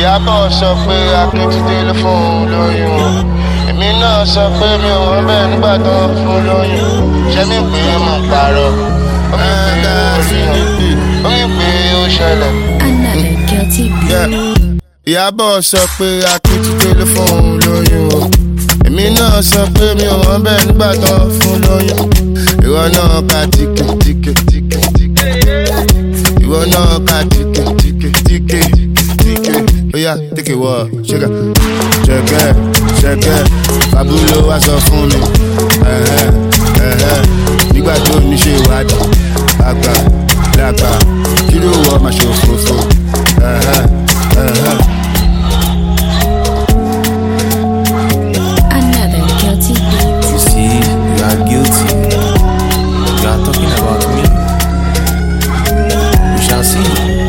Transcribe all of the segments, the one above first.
Ìyábọ̀ sọ pé Akíntúndé ló fún òun lóyún. Èmi náà sọ pé mi ò wọ́n bẹ́ẹ̀ nígbà tó fún lóyún. Ṣé mi pé mo parọ́? Ó mi pé ó ṣẹlẹ̀. Another guilty beat. Ìyábọ̀ sọ pé Akíntúndé ló fún òun lóyún. Èmi náà sọ pé mi ò wọ́n bẹ́ẹ̀ nígbà tó fún lóyún. Ìwọ náà ka tíkè tíkè tíkè tíkè. Ìwọ náà ka tíkè tíkè tíkè tíkè. Oya tíkè wọ̀ ṣẹ́gà. Ṣẹ́gẹ́ Fabulo wá sọ fún mi. Nígbà tó ní ṣe ìwádìí. Lágbà kí ló wọ máa ṣòfófó. Another guilty beat. You see, you are guilty. You are talking about me. We shall see.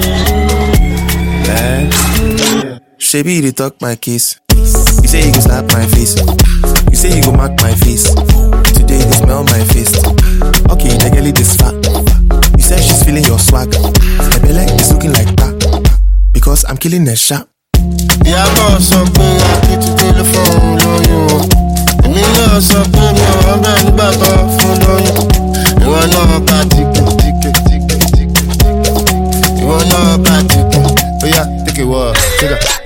Shebi, you dey talk my case. You say you go slap my face. You say you go mark my face. Today you smell my face. Okay, the girl is fat. You said she's feeling your swag. My belly is looking like that because I'm killing a shot. Ìyábọ̀ sọ pé Akíntúndé ló fún òun lóyún. Èmi náà sọ pé mi ò wọ́n bẹ́ẹ̀ nígbà tó fún lóyún. Ìwọ náà ka tíkè tíkè tíkè tíkè. Ìwọ náà ka tíkè. Oya tíkè wọ̀ ṣẹ́gà.